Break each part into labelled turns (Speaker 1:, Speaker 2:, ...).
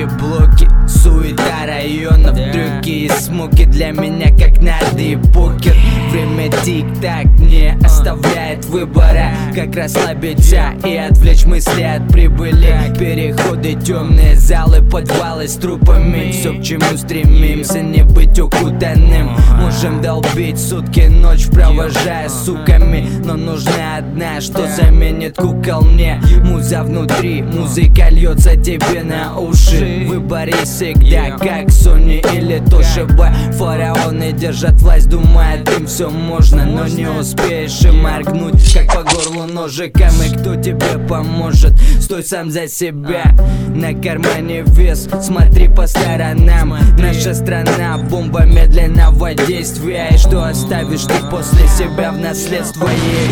Speaker 1: Пустые блоки, суета районов, трюки и смоки для меня как надо и покер. Время тик-так не оставляет выбора, как расслабиться и отвлечь мысли от прибыли. Переходы, темные залы, подвалы с трупами. Все, к чему стремимся, не быть укутанным. Можем долбить сутки, ночь провожая суками, но нужна одна, что заменит кукол мне. Муза внутри, музыка льется тебе на уши. Выбори всегда, как Sony или Toshiba. Фараоны держат власть, думают, им все можно, но не успеешь и моргнуть, как по горлу ножиком. И кто тебе поможет? Стой сам за себя. На кармане вес, смотри по сторонам. Наша страна бомба медленного действия. И что оставишь ты после себя в наследство ей?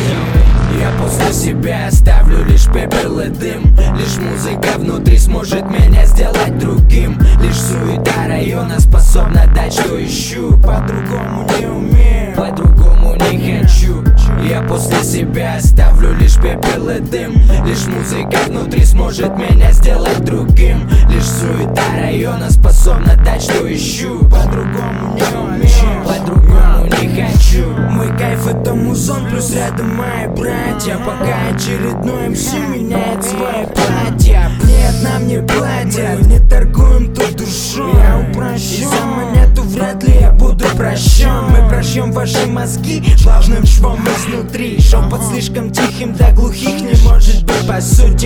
Speaker 1: Я после себя оставлю лишь пепел и дым. Лишь музыка внутри сможет меня сделать другим. Лишь суета района способна дать, что ищу. По-другому не умею, по-другому не хочу. Я после себя оставлю лишь пепел и дым. Лишь музыка внутри сможет меня сделать другим. Лишь суета района способна дать, что ищу. По-другому не умею, по-другому не хочу.
Speaker 2: Мой кайф это музон, плюс рядом мои братья. Пока очередной МС меняет свои платья. Нет, нам не платят, не торгуем тут душой. Я упрощу, за монету вряд ли я буду прощен. Мы прошьем ваши мозги влажным швом изнутри. Шепот слишком тихим, до глухих не может быть. По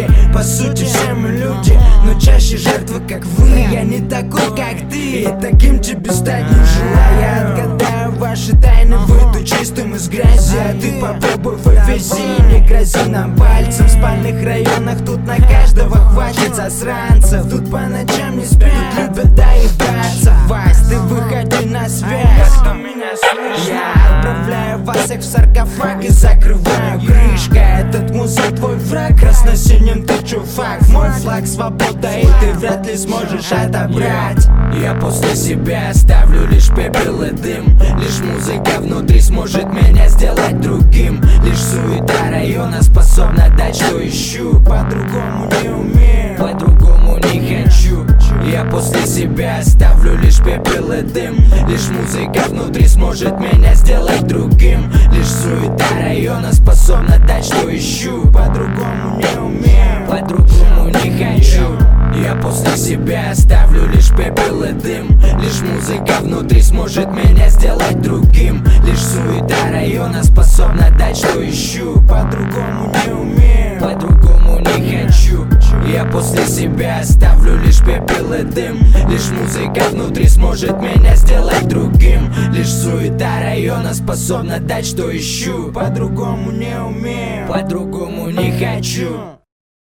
Speaker 2: сути все мы люди, но чаще жертвы как вы. Я не такой как ты, и таким тебе стать не желаю. Я отгадаю ваши тайны, выйду чистым из грязи. А ты попробуй в вези, не грози нам пальцем. В спальных районах тут на каждого хватит засранцев. Тут по ночам не спят, любят доебаться. Вась, ты выходи на связь, кто меня слышит. Я отправляю вас всех в саркофаг и закрываю крышкой. Этот мусор твой враг, красно-синим ты чувак. Мой флаг свобода, и ты вряд ли сможешь отобрать.
Speaker 1: Я после себя оставлю лишь пепел и дым. Лишь музыка внутри сможет меня сделать другим. Лишь суета района способна дать, что ищу.
Speaker 2: По-другому не умею,
Speaker 1: по-другому не хочу. Я после себя оставлю лишь пепел и дым. Лишь музыка внутри сможет меня сделать другим. Лишь суета района способна дать, что ищу.
Speaker 2: по-другому не умею,
Speaker 1: по-другому не хочу. Я после себя оставлю лишь пепел и дым. Лишь музыка внутри сможет меня сделать другим. Лишь суета района способна дать, что ищу.
Speaker 2: по-другому не умею,
Speaker 1: по-другому не хочу. Я после себя оставлю лишь пепел и дым. Лишь музыка внутри сможет меня сделать другим. Лишь суета района способна дать, что ищу.
Speaker 2: по-другому не умею,
Speaker 1: по-другому не хочу.